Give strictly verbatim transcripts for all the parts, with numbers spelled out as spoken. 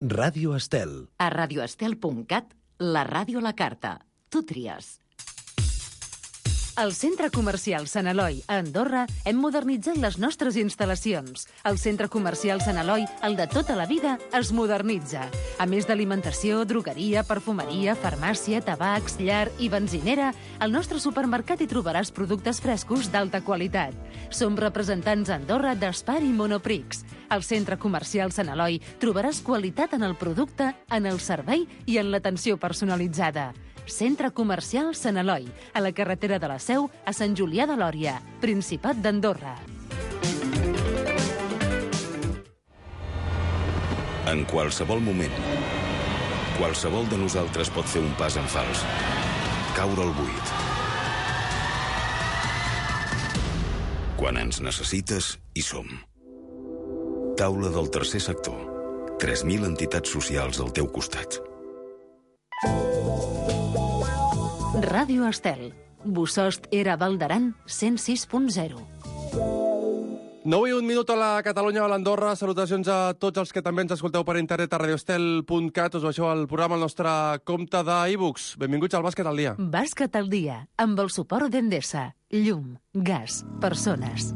Ràdio Estel. A radioestel punt cat, la ràdio a la carta. Tu tries. Al Centre Comercial Sant Eloi, a Andorra, hem modernitzat les nostres instal·lacions. El Centre Comercial Sant Eloi, el de tota la vida, es modernitza. A més d'alimentació, drogueria, perfumeria, farmàcia, tabacs, llar i benzinera, al nostre supermercat hi trobaràs productes frescos d'alta qualitat. Som representants a Andorra d'Espar i Monoprix. Al Centre Comercial Sant Eloi trobaràs qualitat en el producte, en el servei i en l'atenció personalitzada. Centre Comercial Sant Eloi, a la carretera de la Seu, a Sant Julià de Lòria, Principat d'Andorra. En qualsevol moment, qualsevol de nosaltres pot fer un pas en fals, caure al buit. Quan ens necessites, hi som. Taula del tercer sector. tres mil entitats socials al teu costat. Ràdio Estel. Bosost era Val d'Aran, cent sis punt zero. nou i un minut a la Catalunya o a l'Andorra. Salutacions a tots els que també ens escolteu per internet a radioestel punt cat. Us baixeu al programa al nostre compte d'e-books. Benvinguts al Bàsquet al dia. Bàsquet al dia, amb el suport d'Endesa. Llum, gas, persones.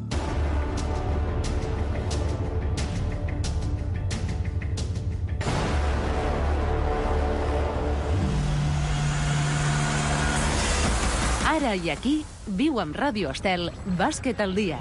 Ara i aquí, viu amb Ràdio Estel, Bàsquet al dia.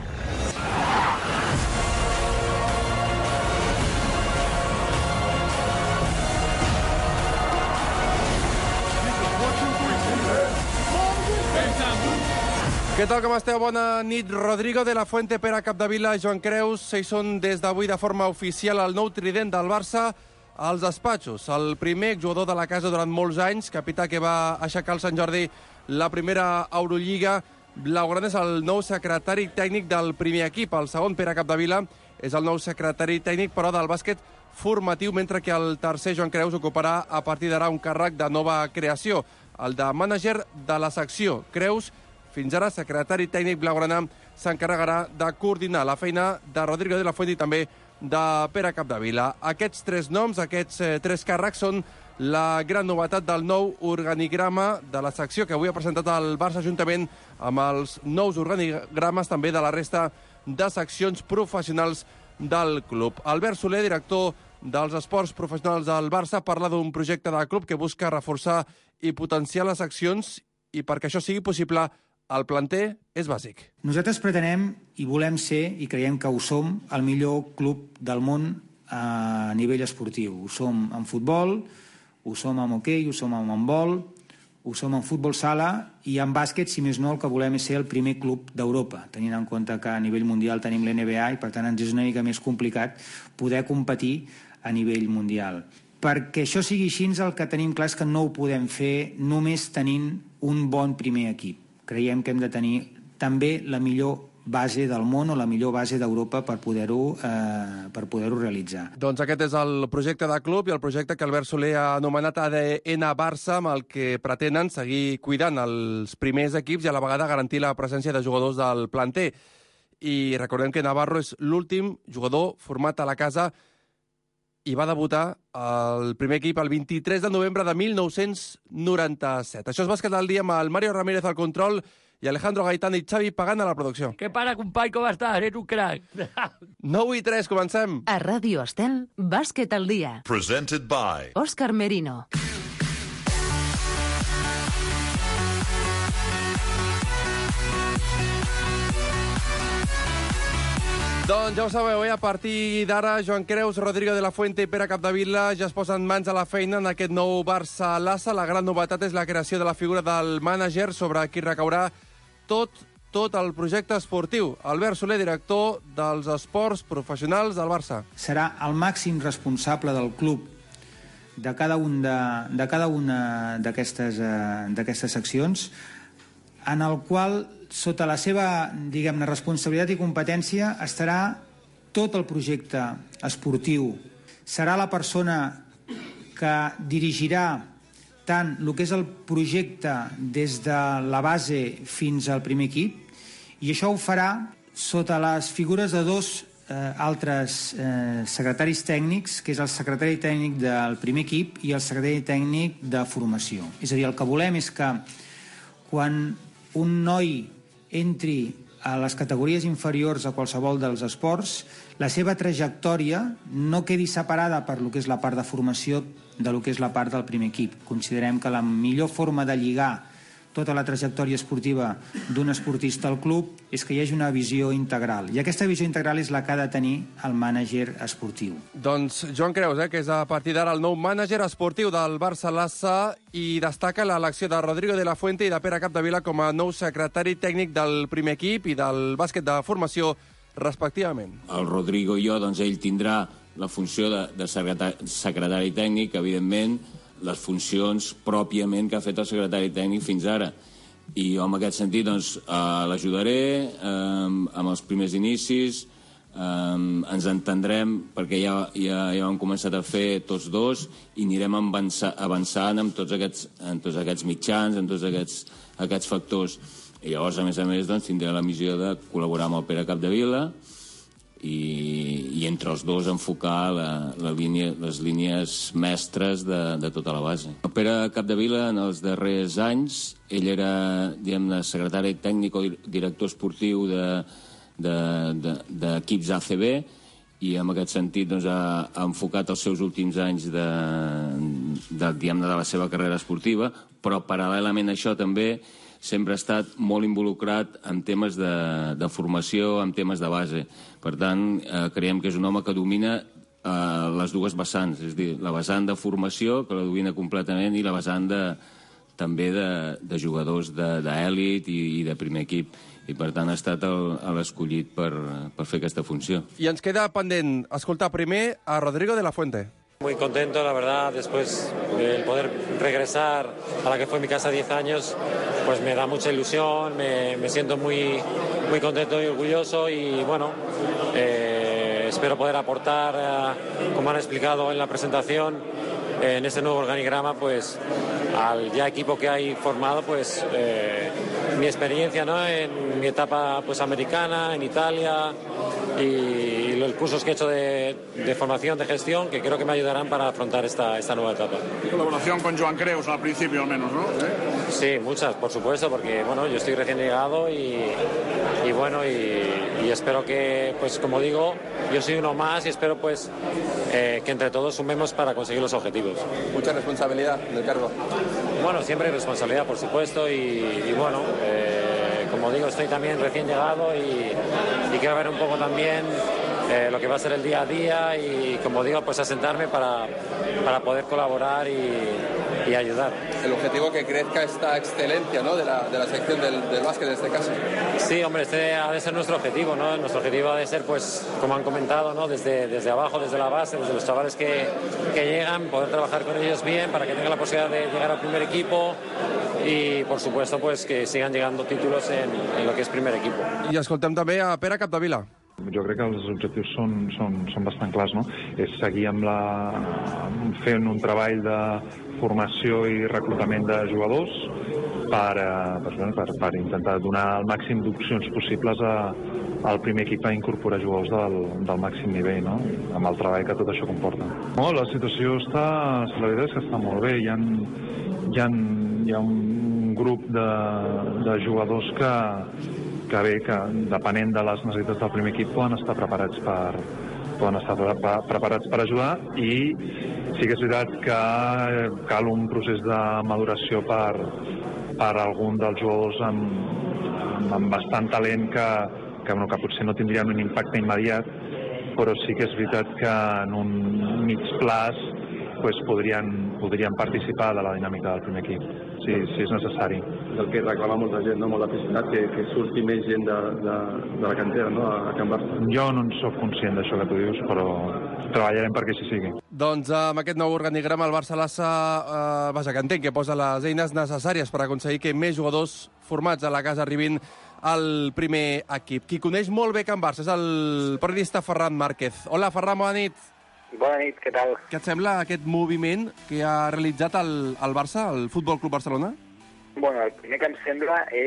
Què tal, com esteu? Bona nit. Rodrigo de la Fuente, Pere Capdevila, Joan Creus. Ells són des d'avui de forma oficial el nou trident del Barça als despatxos. El primer jugador de la casa durant molts anys, capità que va aixecar el Sant Jordi la primera Eurolliga. Blaugrana és el nou secretari tècnic del primer equip. El segon, Pere Capdevila, és el nou secretari tècnic, però del bàsquet formatiu, mentre que el tercer, Joan Creus, ocuparà a partir d'ara un càrrec de nova creació, el de mànager de la secció. Creus, fins ara secretari tècnic blaugrana, s'encarregarà de coordinar la feina de Rodrigo de la Fuente i també de Pere Capdevila. Aquests tres noms, aquests eh, tres càrrecs són la gran novetat del nou organigrama de la secció que avui ha presentat el Barça juntament amb els nous organigrames també de la resta de seccions professionals del club. Albert Soler, director dels esports professionals del Barça, parla d'un projecte de club que busca reforçar i potenciar les seccions i perquè això sigui possible el planter és bàsic. Nosaltres pretenem i volem ser, i creiem que ho som, el millor club del món a nivell esportiu. Ho som en futbol, ho som en hoquei, ho som en handbol, ho som en futbol sala i en bàsquet, si més no, el que volem és ser el primer club d'Europa, tenint en compte que a nivell mundial tenim l'N B A i per tant ens és una mica més complicat poder competir a nivell mundial. Perquè això sigui així, el que tenim clar és que no ho podem fer només tenint un bon primer equip. Creiem que hem de tenir també la millor base del món o la millor base d'Europa per poder-ho eh, per poder-ho realitzar. Doncs aquest és el projecte de club i el projecte que Albert Soler ha anomenat A D N Barça, amb el que pretenen seguir cuidant els primers equips i a la vegada garantir la presència de jugadors del planter. I recordem que Navarro és l'últim jugador format a la casa i va debutar al primer equip el vint-i-tres de novembre de mil nou-cents noranta-set. Això és Bàsquet al dia amb el Mario Ramírez al control i Alejandro Gaitán i Xavi Pagant a la producció. Què para, company, com estàs? Eres un crac. nou i tres, comencem. A Ràdio Estel, Bàsquet al dia. Presented by Òscar Merino. Doncs ja ho sabeu, eh? A partir d'ara, Joan Creus, Rodrigo de la Fuente i Pere Capdevila ja es posen mans a la feina en aquest nou Barça-Lassa. La gran novetat és la creació de la figura del mànager sobre qui recaurà tot, tot el projecte esportiu. Albert Soler, director dels esports professionals del Barça. Serà el màxim responsable del club de cada, un de, de cada una d'aquestes eh, d'aquestes seccions, en el qual, sota la seva, diguem-ne, responsabilitat i competència, estarà tot el projecte esportiu. Serà la persona que dirigirà tant el que és el projecte des de la base fins al primer equip, i això ho farà sota les figures de dos eh, altres eh, secretaris tècnics, que és el secretari tècnic del primer equip i el secretari tècnic de formació. És a dir, el que volem és que quan un noi entri a les categories inferiors a qualsevol dels esports, la seva trajectòria no quedi separada per lo que és la part de formació de lo que és la part del primer equip. Considerem que la millor forma de lligar tota la trajectòria esportiva d'un esportista al club és que hi hagi una visió integral. I aquesta visió integral és la que ha de tenir el mànager esportiu. Doncs Joan Creus, eh, que és a partir d'ara el nou mànager esportiu del Barça Lassa, i destaca l'elecció de Rodrigo de la Fuente i de Pere Capdevila com a nou secretari tècnic del primer equip i del bàsquet de formació, respectivament. El Rodrigo i jo, doncs ell tindrà la funció de, de secretari, secretari tècnic, evidentment, les funcions pròpiament que ha fet el secretari tècnic fins ara. I jo, en aquest sentit, doncs, eh, l'ajudaré eh, amb els primers inicis, eh, ens entendrem, perquè ja, ja, ja ho hem començat a fer tots dos, i anirem avançar, avançant amb tots aquests, en tots aquests mitjans, en tots aquests, aquests factors. I llavors, a més a més, doncs, tindré la missió de col·laborar amb el Pere Capdevila i, i entre els dos enfocar la, la línia, les línies mestres de, de tota la base. El Pere Capdevila, en els darrers anys, ell era, diguem-ne, secretari tècnic o director esportiu de, de, de, d'equips A C B, i en aquest sentit doncs, ha, ha enfocat els seus últims anys de, de, diguem-ne, de la seva carrera esportiva, però paral·lelament a això també sempre ha estat molt involucrat en temes de, de formació, en temes de base. Per tant, eh, creiem que és un home que domina eh, les dues vessants, és a dir, la vessant de formació, que la domina completament, i la vessant de, també de, de jugadors d'èlit i, i de primer equip. I per tant ha estat l'escollit per, per fer aquesta funció. I ens queda pendent escoltar primer a Rodrigo de la Fuente. Muy contento, la verdad, después del poder regresar a la que fue mi casa diez años, pues me da mucha ilusión, me, me siento muy, muy contento y orgulloso y bueno, eh, espero poder aportar, eh, como han explicado en la presentación, eh, en este nuevo organigrama, pues al ya equipo que hay formado, pues eh, mi experiencia, ¿no?, en mi etapa pues americana, en Italia, y los cursos que he hecho de, de formación, de gestión, que creo que me ayudarán para afrontar esta, esta nueva etapa. Colaboración con Joan Creus al principio, al menos, ¿no? ¿Eh? Sí, muchas, por supuesto, porque bueno, yo estoy recién llegado y, y bueno, y, y espero que, pues como digo, yo soy uno más y espero pues eh, que entre todos sumemos para conseguir los objetivos. Mucha responsabilidad del cargo. Bueno, siempre hay responsabilidad, por supuesto, y, y bueno, eh, como digo, estoy también recién llegado y, y quiero ver un poco también eh, lo que va a ser el día a día y, como digo, pues asentarme para, para poder colaborar y, y ayudar. El objetivo que crezca esta excelencia, ¿no?, de la, de la sección del, del básquet en este caso. Sí, hombre, este ha de ser nuestro objetivo, ¿no? Nuestro objetivo ha de ser, pues, como han comentado, ¿no?, desde, desde abajo, desde la base, desde los chavales que, que llegan, poder trabajar con ellos bien para que tengan la posibilidad de llegar al primer equipo y, por supuesto, pues que sigan llegando títulos en, en lo que es primer equipo. I escoltem també a Pere Capdevila. Jo crec que els objectius són, són, són bastant clars, no? És seguir amb la, fent un treball de formació i reclutament de jugadors per, per, per, per intentar donar el màxim d'opcions possibles a, al primer equip a incorporar jugadors del, del màxim nivell, no?, amb el treball que tot això comporta. No, la situació està, la veritat és que està molt bé. Hi ha, hi ha, hi ha un grup de, de jugadors que que bé, que depenent de les necessitats del primer equip poden estar preparats per, poden estar preparats per ajudar, i sí que és veritat que cal un procés de maduració per, per algun dels jugadors amb, amb bastant talent que, que, bueno, que potser no tindrien un impacte immediat, però sí que és veritat que en un mig plaç pues, podrien, podrien participar de la dinàmica del primer equip, si, si és necessari. El que reclama molta gent, no? Molt aficionat, que, que surti més gent de, de, de la cantera, no?, a Can Barça. Jo no en soc conscient d'això que tu dius, però treballarem perquè així sigui. Doncs amb aquest nou organigrama el Barça Lassa, eh, vaja, que entenc que posa les eines necessàries per aconseguir que més jugadors formats a la casa arribin al primer equip. Qui coneix molt bé Can Barça és el periodista Ferran Márquez. Hola, Ferran, bona nit. Bona nit, què tal? Què et sembla aquest moviment que ha realitzat el, el Barça, el Futbol Club Barcelona? Bueno, el primer que em sembla és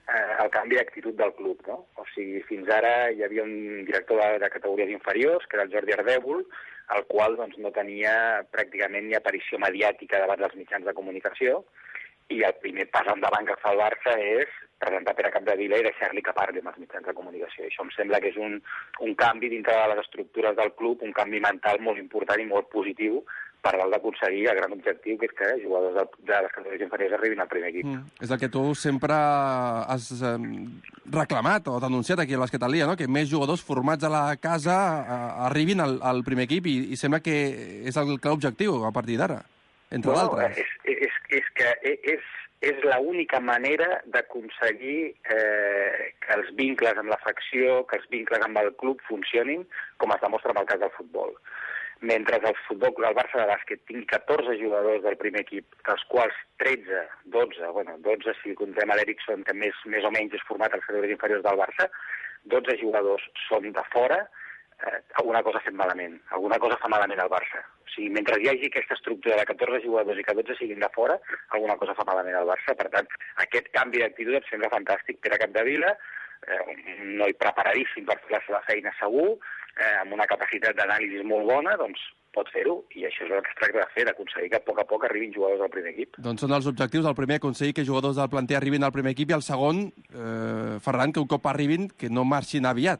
eh, el canvi d'actitud del club, no? O sigui, fins ara hi havia un director de, de categories inferiors, que era el Jordi Ardèvol, el qual doncs, no tenia pràcticament ni aparició mediàtica davant dels mitjans de comunicació, i el primer pas endavant que fa el Barça és presentar Pere Capdevila i deixar-li que parli amb els mitjans de comunicació. Això em sembla que és un, un canvi dintre de les estructures del club, un canvi mental molt important i molt positiu per tal d'aconseguir el gran objectiu, que és que jugadors de, de les categories inferiors arribin al primer equip. Mm. És el que tu sempre has eh, reclamat o denunciat aquí a l'Esquetalia, no? Que més jugadors formats a la casa eh, arribin al, al primer equip i, i sembla que és el clar objectiu a partir d'ara, entre bueno, d'altres. És, és, és que és, és l'única manera d'aconseguir eh, que els vincles amb la facció, que els vincles amb el club funcionin, com es demostra en el cas del futbol. Mentre el futbol, el Barça de bàsquet tingui catorze jugadors del primer equip, dels quals tretze, dotze, bueno, dotze si comptem a l'Erickson, que més, més o menys és format als categories inferiors del Barça, dotze jugadors són de fora, eh, alguna cosa ha fet malament, alguna cosa fa malament al Barça. O sigui, mentre hi hagi aquesta estructura de catorze jugadors i que dotze siguin de fora, alguna cosa fa malament al Barça. Per tant, aquest canvi d'actitud em sembla fantàstic. Pere Capdevila, eh, un noi preparadíssim per fer la seva feina segur, eh, amb una capacitat d'anàlisi molt bona, doncs pot fer-ho, i això és el que es tracta de fer, d'aconseguir que a poc a poc arribin jugadors al primer equip. Doncs són els objectius. El primer, aconseguir que jugadors del planter arribin al primer equip, i el segon, eh, Ferran, que un cop arribin, que no marxin aviat.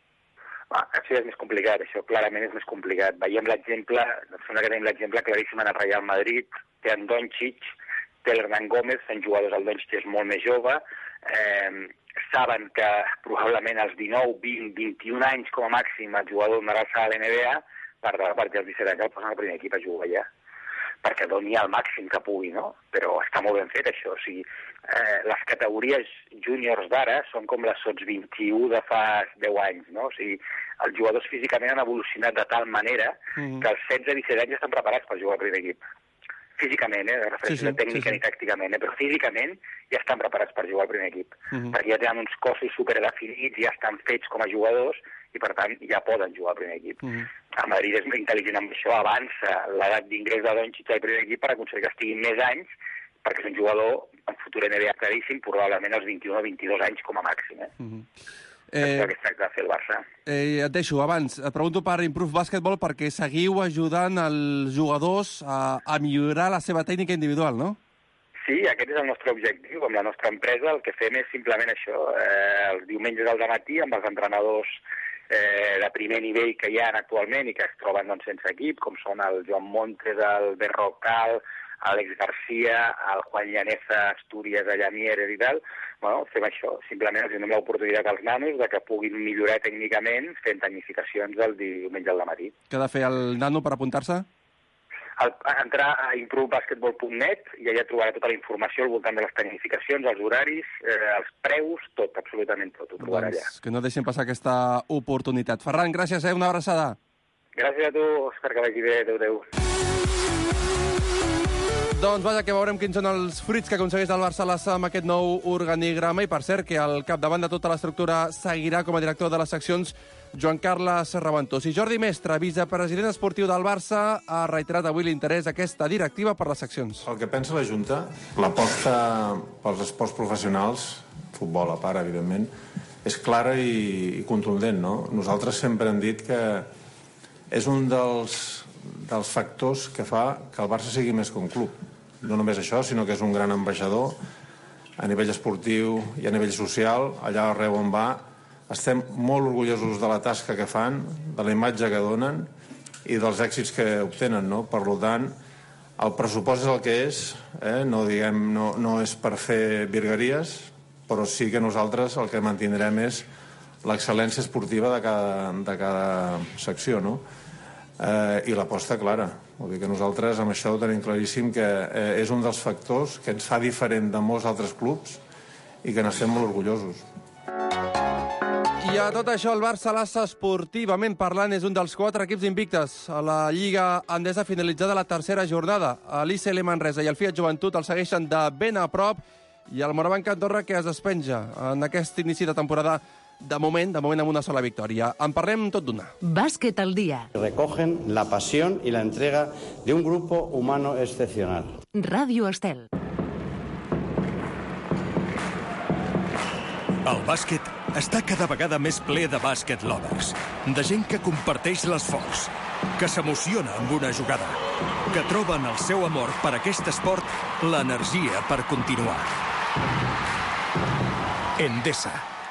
Ah, això és més complicat, això clarament és més complicat. Veiem l'exemple, em sembla que tenim l'exemple claríssim en el Real Madrid, té en Doncic, té l'Hernan Gómez, fent jugadors, el Doncic és molt més jove, eh, saben que probablement als dinou, vint, vint-i-un anys com a màxim el jugador donarà el salt a l'N B A, per a partir dels disset anys el posen al primer equip a jugar ja, perquè doni el màxim que pugui, no? Però està molt ben fet això, o sigui, eh, les categories júniors d'ara són com les sots vint-i-u de fa deu anys, no? O sigui, els jugadors físicament han evolucionat de tal manera mm. que als setze disset anys ja estan preparats per jugar al primer equip. Físicament, eh, de referència sí, sí, tècnica sí, sí. ni tàcticament, eh, però físicament ja estan preparats per jugar al primer equip, mm-hmm. perquè ja tenen uns cossos superdefinits, ja estan fets com a jugadors i, per tant, ja poden jugar al primer equip. Mm-hmm. El Madrid és molt intel·ligent amb això, avança l'edat d'ingrés de Doncic al primer equip per aconseguir que estiguin més anys, perquè és un jugador en futur N B A claríssim, probablement als vint-i-un o vint-i-dos anys com a màxim. Eh? Mm-hmm. Eh, és el que es tracta de fer el Barça. Eh, et deixo, abans, et pregunto per Improve Basketball perquè seguiu ajudant els jugadors a, a millorar la seva tècnica individual, no? Sí, aquest és el nostre objectiu. Amb la nostra empresa el que fem és simplement això. Eh, els diumenges al dematí amb els entrenadors eh, de primer nivell que hi ha actualment i que es troben doncs, sense equip, com són el Joan Montes, el Berrocal, Àlex Garcia, el Juan Llaneza, Astúries, allà Mieres i tal, bueno, fem això. Simplement els donem l'oportunitat als nanos de que puguin millorar tècnicament fent tecnificacions el diumenge al matí. Què ha de fer el nano per apuntar-se? El, entrar a improve basketball punt net i allà trobarà tota la informació al voltant de les tecnificacions, els horaris, eh, els preus, tot, absolutament tot, ho trobarà doncs, allà. Que no deixin passar aquesta oportunitat. Ferran, gràcies, eh? Una abraçada. Gràcies a tu, Òscar, que vagi bé. Adéu, adéu. Doncs vaja, que veurem quins són els fruits que aconsegueix el Barça amb aquest nou organigrama. I per cert, que al capdavant de tota l'estructura seguirà com a director de les seccions Joan Carles Raventós. I Jordi Mestre, vicepresident esportiu del Barça, ha reiterat avui l'interès d'aquesta directiva per les seccions. El que pensa la Junta, l'aposta pels esports professionals, futbol a part, evidentment, és clara i, i contundent, no? Nosaltres sempre hem dit que és un dels, dels factors que fa que el Barça sigui més que un club. No només això, sinó que és un gran ambaixador a nivell esportiu i a nivell social, allà arreu on va. Estem molt orgullosos de la tasca que fan, de la imatge que donen i dels èxits que obtenen, no? Per tant, el pressupost és el que és, eh? no, diguem, no, no és per fer virgueries, però sí que nosaltres el que mantindrem és l'excel·lència esportiva de cada, de cada secció, no? Eh, i l'aposta clara. Vol dir que nosaltres amb això ho tenim claríssim, que eh, és un dels factors que ens fa diferent de molts altres clubs i que n'estem molt orgullosos. I a tot això, el Barça Lassa, esportivament parlant, és un dels quatre equips invictes a la Lliga Endesa, finalitzada la tercera jornada. L'I C L Manresa i el Fiat Joventut el segueixen de ben a prop, i el Morabanc Andorra, que es despenja en aquest inici de temporada, de moment, de moment amb una sola victòria. En parlem tot d'una. Bàsquet al dia. Recogen la pasión y la entrega de un grupo humano excepcional. Ràdio Estel. El bàsquet està cada vegada més ple de bàsquet lovers, de gent que comparteix l'esforç, que s'emociona amb una jugada, que troben el seu amor per aquest esport l'energia per continuar. Endesa.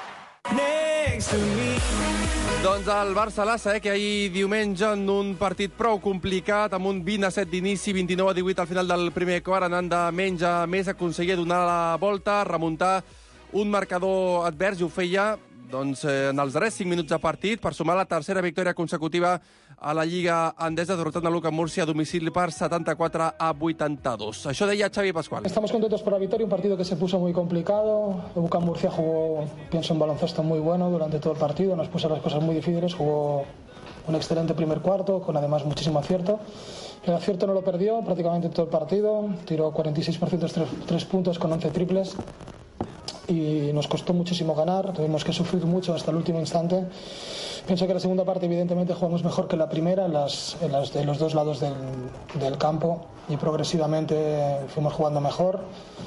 Doncs el Barça-Lassa, eh, que ahir diumenge en un partit prou complicat, amb un vint a set d'inici, vint-i-nou a divuit al final del primer quart, anant de menys a més, aconseguia donar la volta, remuntar un marcador advers, i ho feia doncs, eh, en els darrers cinc minuts de partit per sumar la tercera victòria consecutiva a la Lliga Endesa, derrotant a l'U C A Murcia a domicili per setanta-quatre a vuitanta-dos. Això deia Xavi Pascual. Estamos contentos por la victoria, un partido que se puso muy complicado. El U C A Murcia jugó, pienso, un baloncesto muy bueno durante todo el partido, nos puso las cosas muy difíciles, jugó un excelente primer cuarto, con además muchísimo acierto. El acierto no lo perdió prácticamente todo el partido, tiró cuarenta y seis por ciento tres, tres puntos con once triples. Y nos costó muchísimo ganar, tuvimos que sufrir mucho hasta el último instante. Pienso que la segunda parte evidentemente jugamos mejor que la primera en, las, en las de los dos lados del, del campo, y progresivamente fuimos jugando mejor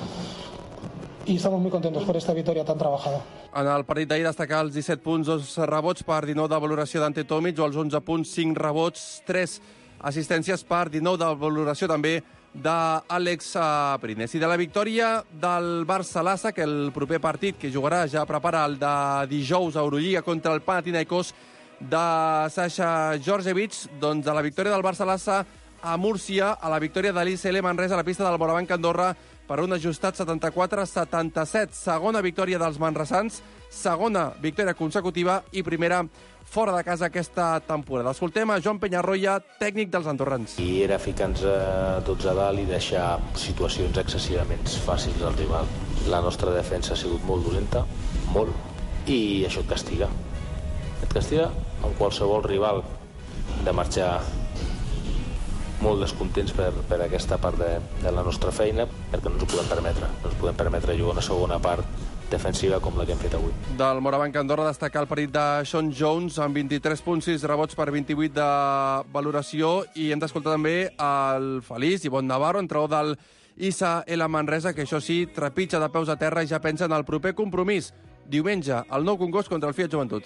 i estamos muy contentos por esta victoria tan trabajada. En el partit d'ahir destacar els disset punts, dos rebots per dinou de valoració d'Ante Tomic, o els onze punts, cinc rebots, tres assistències per dinou de valoració també d'Àlex Prines. I de la victòria del Barça-Lassa, que el proper partit que jugarà ja prepara el de dijous a Eurolliga contra el Panathinaikos de Sasha Djordjevic, doncs de la victòria del Barça-Lassa a Múrcia, a la victòria de l'I C L Manresa a la pista del Morabanc Andorra per un ajustat setanta-quatre a setanta-set. Segona victòria dels manresans, segona victòria consecutiva i primera fora de casa aquesta temporada. Escoltem a Joan Penyarroia, tècnic dels andorrans. I era ficar-nos tots a dalt i deixar situacions excessivament fàcils al rival. La nostra defensa ha sigut molt dolenta, molt, i això et castiga. Et castiga amb qualsevol rival de marxar molt descontents per, per aquesta part de, de la nostra feina, perquè no ens ho podem permetre. No ens podem permetre jugar una segona part defensiva com la que hem fet avui. Del Morabanc Andorra destacar el partit de Sean Jones amb vint-i-tres punts, sis rebots per vint-i-vuit de valoració, i hem d'escoltar també el feliç Ivonne Navarro, entrenador del I C L Manresa, que això sí, trepitja de peus a terra i ja pensa en el proper compromís, diumenge, al Nou Congost contra el Fiat Joventut.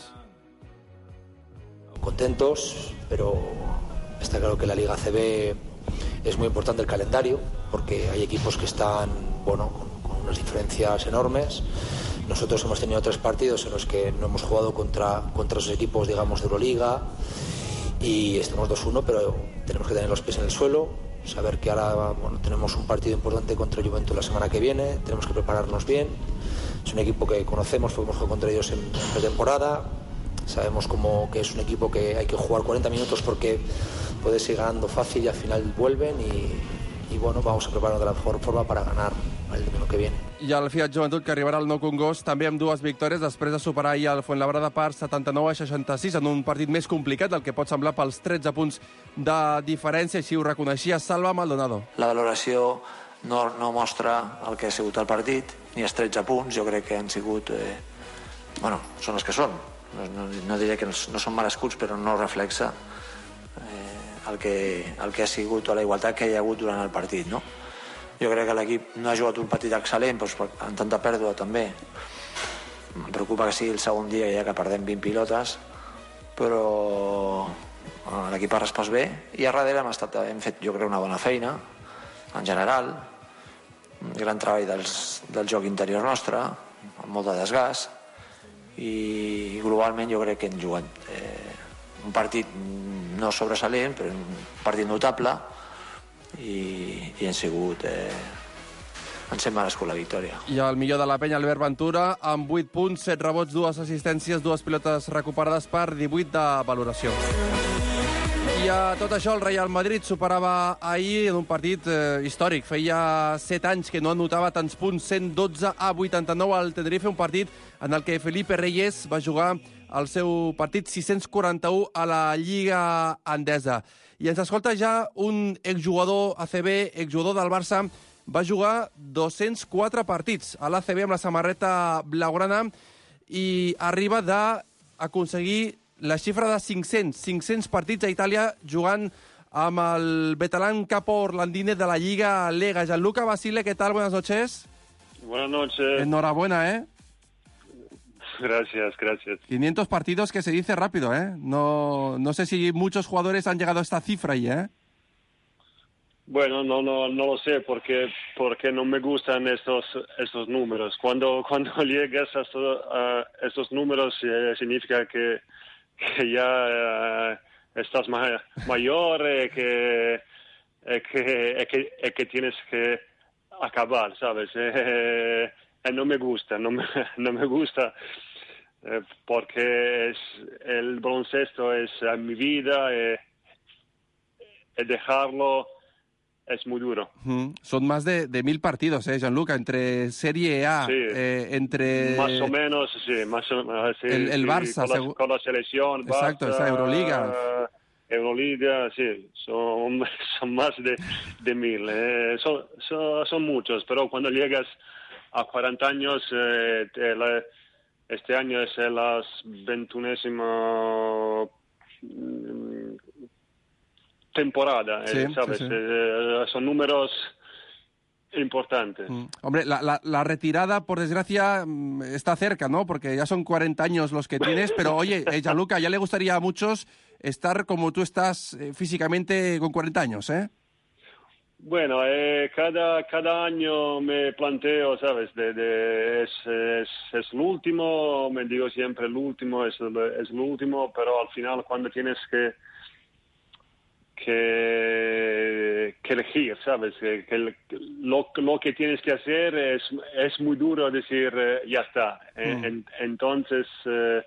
Contentos, pero está claro que la Liga A C B es muy importante el calendario, porque hay equipos que están, bueno, con unas diferencias enormes. Nosotros hemos tenido tres partidos en los que no hemos jugado contra, contra esos equipos, digamos, de Euroliga, y estamos dos uno, pero tenemos que tener los pies en el suelo, saber que ahora, bueno, tenemos un partido importante contra Juventud la semana que viene, tenemos que prepararnos bien. Es un equipo que conocemos, porque hemos jugado contra ellos en, en pretemporada. Sabemos como que es un equipo que hay que jugar cuarenta minutos porque puedes ir ganando fácil y al final vuelven, y, y bueno, vamos a prepararnos de la mejor forma para ganar el domingo que viene. I el Fiat Joventut, que arribarà al Nou Congost també amb dues victòries després de superar ahir el Fuenlabrada per setanta-nou a seixanta-sis en un partit més complicat del que pot semblar pels tretze punts de diferència. Així ho reconeixia Salva Maldonado. La valoració no, no mostra el que ha sigut el partit, ni els tretze punts. Jo crec que han sigut... Eh, bueno, són els que són. No, no, no diré que no, no són merescuts, però no reflexa eh, el, que, el que ha sigut o la igualtat que hi ha hagut durant el partit, no? Jo crec que l'equip no ha jugat un partit excel·lent, doncs, amb tanta pèrdua també. Em preocupa que sigui el segon dia ja que perdem vint pilotes, però l'equip ha respost bé, i a darrere hem, estat, hem fet, jo crec, una bona feina en general, un gran treball dels, del joc interior nostre, amb molt de desgast, i globalment jo crec que hem jugat eh, un partit no sobresalent, però un partit notable, i, i hem sigut eh, ens hem merescut la victòria. I el millor de la penya, Albert Ventura, amb vuit punts, set rebots, dues assistències, dues pilotes recuperades per divuit de valoració. I a tot això el Real Madrid superava ahir en un partit eh, històric. Feia set anys que no anotava tants punts, cent dotze a vuitanta-nou al Tenerife, un partit en el que Felipe Reyes va jugar el seu partit sis-cents quaranta-u a la Lliga Endesa. I ens escolta ja un exjugador A C B, exjugador del Barça, va jugar dos-cents quatre partits a l'A C B amb la samarreta blaugrana i arriba d'aconseguir la xifra de cinc-cents, cinc-cents partits a Itàlia jugant amb el veterán capo orlandine de la Lliga Lega. Gianluca Basile, ¿qué tal? Buenas noches. Buenas noches. Enhorabuena, ¿eh? Gracias, gracias. quinientos partidos que se dice rápido, ¿eh? No, no sé si muchos jugadores han llegado a esta cifra ahí, ¿eh? Bueno, no, no, no lo sé porque, porque no me gustan estos, estos números. Cuando, cuando llegas a estos, a estos números eh, significa que, que ya eh, estás ma mayor, eh, que, eh, que, eh, que, eh, que tienes que acabar, ¿sabes? Eh, eh, no me gusta, no me, no me gusta eh, porque es, el baloncesto es eh, mi vida, eh, eh, dejarlo es muy duro. Mm. Son más de, de mil partidos, ¿eh, Gianluca? Entre Serie A, sí, eh, entre... Más o menos, sí. Más o menos, sí el, el sí, Barça. Con la, con la selección, Exacto, Barça, esa Euroliga. Euroliga, sí. Son, son más de, de mil. Eh, son, son, son muchos, pero cuando llegas a cuarenta años, eh, te, la, este año es las veintiunésima temporada, sí, eh, ¿sabes? Sí, sí. Eh, son números importantes. Mm. Hombre, la, la, la retirada, por desgracia, está cerca, ¿no? Porque ya son cuarenta años los que tienes, pero oye, eh, Gianluca, ya le gustaría a muchos estar como tú estás eh, físicamente con cuarenta años, ¿eh? Bueno, eh, cada, cada año me planteo, ¿sabes? De, de, es, es, es el último, me digo siempre el último, es el, es el último, pero al final cuando tienes que Que, que elegir, ¿sabes? Que, que lo, lo que tienes que hacer es, es muy duro decir, eh, ya está. Eh, Mm. en, entonces, eh,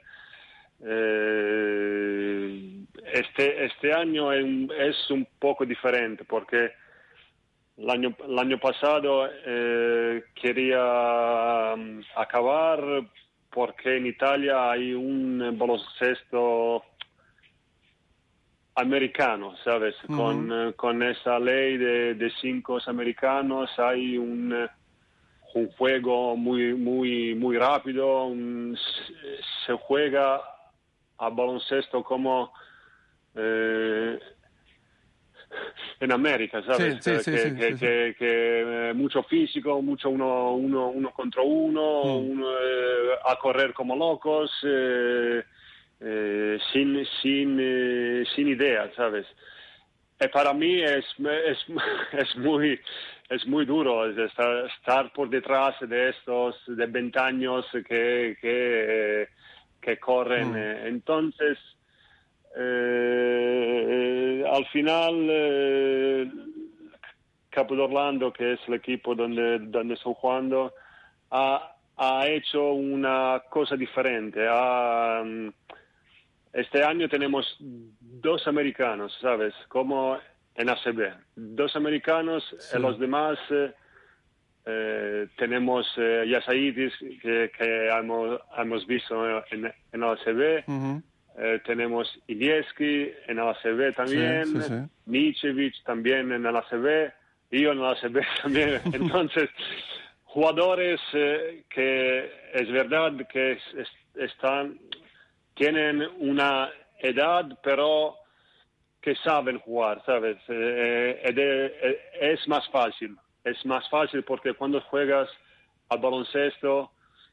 eh, este, este año es, es un poco diferente porque el año, el año pasado eh, quería um, acabar porque en Italia hay un baloncesto americano, ¿sabes? Uh-huh. Con, uh, con esa ley de, de cinco americanos hay un, un juego muy, muy, muy rápido, un, se juega a baloncesto como eh, en América, ¿sabes? Sí, sí, que, sí, que, sí, sí. que, que mucho físico, mucho uno, uno, uno contra uno, uh-huh. uno eh, a correr como locos, eh, Eh, sin sin eh, sin idea, ¿sabes? Y para mí es es es muy es muy duro estar, estar por detrás de estos de veinte años que que, que corren. Mm. Entonces eh, al final eh, Capo d'Orlando, que es el equipo donde donde estoy jugando, ha ha hecho una cosa diferente. Ha, Este año tenemos dos americanos, ¿sabes? Como en A C B. Dos americanos, sí. Y los demás eh, tenemos eh, Yasaidis, que, que hemos, hemos visto en, en A C B. Uh-huh. eh, tenemos Ilieski en A C B también. Sí, sí, sí. Nicevic también en A C B. Yo en A C B también. Entonces, jugadores eh, que es verdad que es, es, están... tienen una edad, pero que saben jugar, ¿sabes? Eh, eh, es más fácil. Es más fácil porque cuando juegas al baloncesto,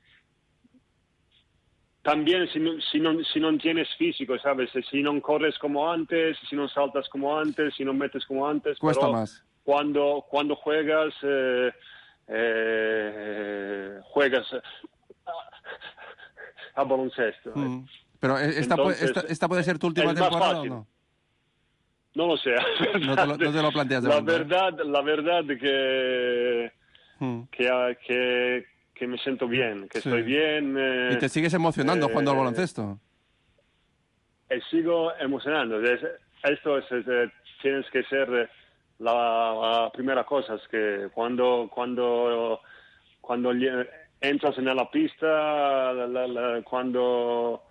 también si no, si no, si no tienes físico, ¿sabes? Si no corres como antes, si no saltas como antes, si no metes como antes. Cuesta pero más. Cuando, cuando juegas, eh, eh, juegas a baloncesto. Mm. Pero esta, Entonces, puede, esta, esta puede ser tu última temporada o no? No lo sé. No te lo, no te lo planteas de la momento, verdad, ¿eh? La verdad que, hmm. que, que, que me siento bien, que sí. Estoy bien. Eh, ¿Y te sigues emocionando eh, jugando al baloncesto? Eh, sigo emocionando. Esto es, es, tienes que ser la, la primera cosa, es que cuando, cuando, cuando entras en la pista, la, la, la, cuando...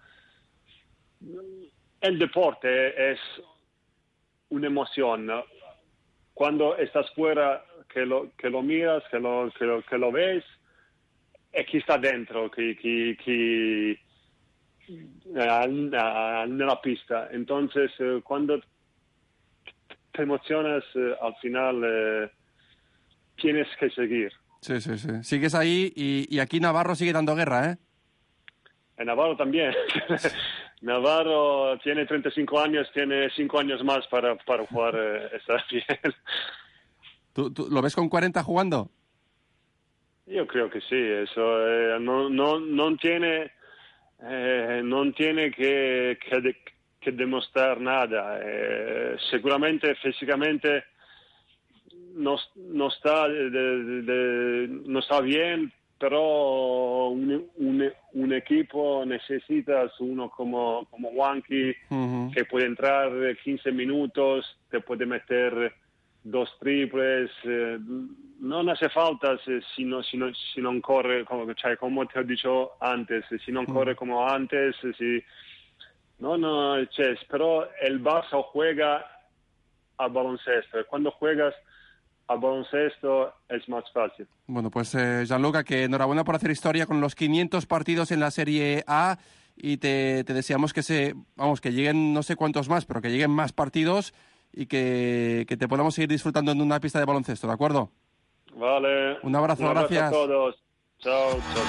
El deporte es una emoción. Cuando estás fuera, que lo, que lo miras, que lo, que lo, que lo ves, y que está dentro, que, que, que en la pista. Entonces, cuando te emocionas, al final eh, tienes que seguir. Sí, sí, sí. Sigues ahí y, y aquí Navarro sigue dando guerra, ¿eh? Navarro también. Navarro tiene treinta y cinco años, tiene cinco años más para, para jugar, eh, está bien. ¿Tú, ¿Tú lo ves con cuarenta jugando? Yo creo que sí, eso eh, no, no, no tiene, eh, no tiene que, que, de, que demostrar nada. Eh, seguramente físicamente no, no, está de, de, de, no está bien, pero un, un, un equipo necesita uno como, como Juanqui, uh-huh. que puede entrar quince minutos, te puede meter dos triples, eh, non hace falta se, si, no, si, no, si non corre, come, cioè, come ti ho detto antes, si non corre come antes, si, no, no, cioè, però el Barça juega al baloncesto, y cuando juegas al baloncesto es más fácil. Bueno, pues eh, Gianluca, que enhorabuena por hacer historia con los quinientos partidos en la Serie A y te, te deseamos que se, vamos, que lleguen no sé cuántos más, pero que lleguen más partidos y que, que te podamos seguir disfrutando en una pista de baloncesto, ¿de acuerdo? Vale. Un abrazo, Un abrazo gracias. a todos. Chao, chao.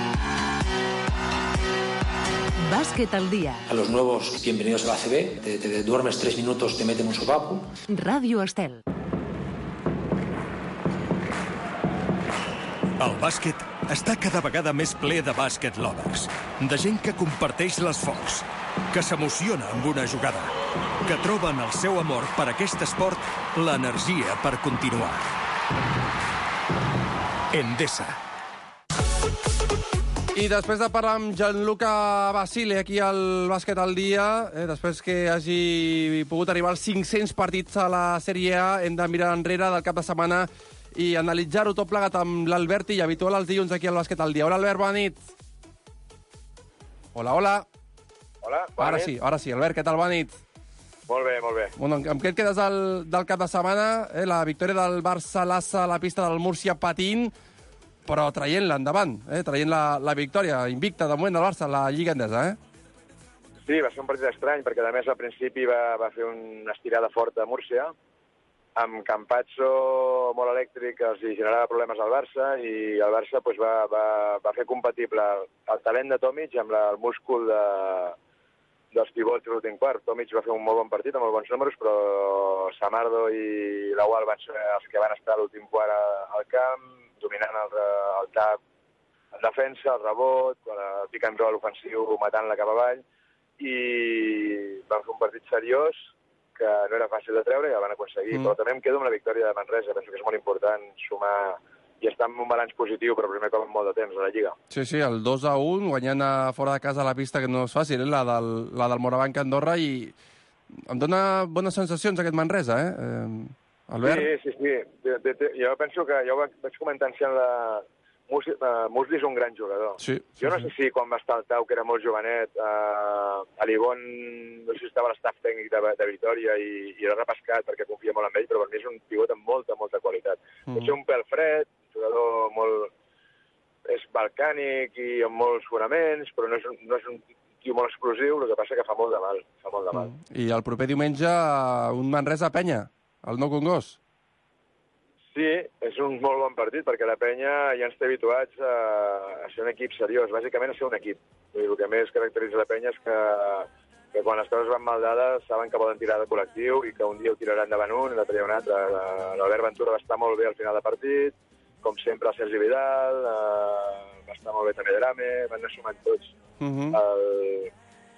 Básquet al día. A los nuevos, bienvenidos a la A C B. Te, te duermes tres minutos, te meten un sopapo. Ràdio Estel. El bàsquet està cada vegada més ple de bàsquet lovers, de gent que comparteix l'esforç, que s'emociona amb una jugada, que troba en el seu amor per aquest esport l'energia per continuar. Endesa. I després de parlar amb Gianluca Basile aquí al Bàsquet al dia, eh, després que hagi pogut arribar als cinc-cents partits a la Sèrie A, hem de mirar enrere del cap de setmana i analitzar-ho tot plegat amb l'Albert i habitual els dilluns aquí al Bàsquet al dia. Hola, Albert, bona nit. Hola, hola. Hola, bona ara nit. sí, ara sí. Albert, què tal? Bona nit. Molt bé, molt bé. Bueno, amb què et quedes del, del cap de setmana? Eh? La victòria del Barça-Lassa a la pista del Múrcia patint, però traient-la endavant, eh? traient la, la victòria invicta de moment del Barça a la Lliga Endesa, eh? Sí, va ser un partit estrany, perquè a més al principi va, va fer una estirada forta a Múrcia, amb Campazzo molt elèctric els generava problemes al Barça i el Barça pues, va, va, va fer compatible el talent de Tomic amb la, el múscul de, dels pivots de l'últim quart. Tomic va fer un molt bon partit, amb molt bons números, però Samardo i Lawal van ser els que van estar a l'últim quart al camp, dominant el, el tap, el defensa, el rebot, el pick and roll ofensiu, matant-la cap avall, i van fer un partit seriós, que no era fàcil de treure i el van aconseguir. Mm. Però també em quedo amb la victòria de Manresa. Penso que és molt important sumar i estar en un balanç positiu, però primer cop en molt de temps a la Lliga. Sí, sí, el dos a un, guanyant a fora de casa a la pista, que no és fàcil, eh? la, del, la del Morabanc Andorra, i em dona bones sensacions aquest Manresa, eh? eh Albert? Sí, sí, sí. De, de, de, jo penso que, jo vaig comentar en la... Musli, uh, Musli és un gran jugador. Sí, sí, jo no sí. sé si quan va estar al Tau, que era molt jovenet, uh, a l'Ibon, no sé si estava l'estaf tècnic de, de Vitòria i, i l'ha repescat perquè confia molt en ell, però per mi és un pivot amb molta, molta qualitat. Mm. Pot ser un pèl fred, un jugador molt... és balcànic i amb molts fonaments, però no és, un, no és un tio molt explosiu, el que passa que fa molt de mal. Fa molt de mal. Mm. I el proper diumenge un Manresa Penya, el Nou Congost. Sí, és un molt bon partit, perquè la Penya ja ens té habituats a, a ser un equip seriós, bàsicament a ser un equip. I el que més caracteritza la Penya és que, que quan les coses van mal dades saben que poden tirar de col·lectiu i que un dia ho tiraran endavant un i l'altre dia un altre. L'Albert Ventura va estar molt bé al final de partit, com sempre el Sergi Vidal, eh, va estar molt bé també Drame, van anar sumant tots. Uh-huh. el...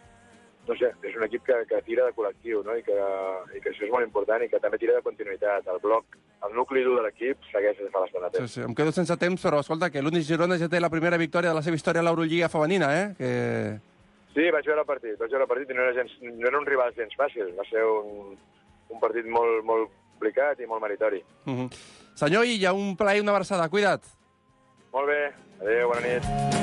No sé, és un equip que, que tira de col·lectiu, no? I, que, i que això és molt important i que també tira de continuïtat. El bloc, el nucli dur de l'equip segueix des de fa bastant de temps. Sí, sí. Em quedo sense temps, però escolta, que l'Unis Girona ja té la primera victòria de la seva història a l'Eurolliga femenina, eh? Que... Sí, vaig veure el partit, vaig veure el partit i no era, gens, no era un rival gens fàcil. Va ser un, un partit molt, molt complicat i molt meritori. Uh-huh. Senyor Illa, un plaer i una abraçada. Cuida't. Molt bé. Adéu, bona nit.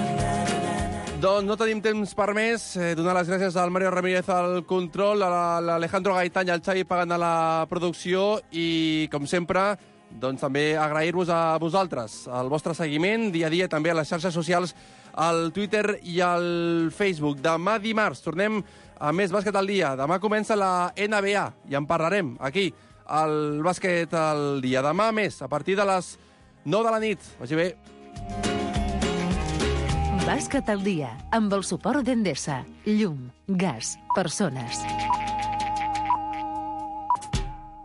Doncs no tenim temps per més. Eh, donar les gràcies al Mario Ramírez al control, a l'Alejandro Gaitán i al Xavi pagant a la producció i, com sempre, doncs també agrair-vos a vosaltres el vostre seguiment dia a dia, també a les xarxes socials, al Twitter i al Facebook. Demà dimarts tornem a més bàsquet al dia. Demà comença la N B A i en parlarem aquí, al bàsquet al dia. Demà més, a partir de les nou de la nit. Vagi bé. Bàsquet al dia, amb el suport d'Endesa. Llum, gas, persones.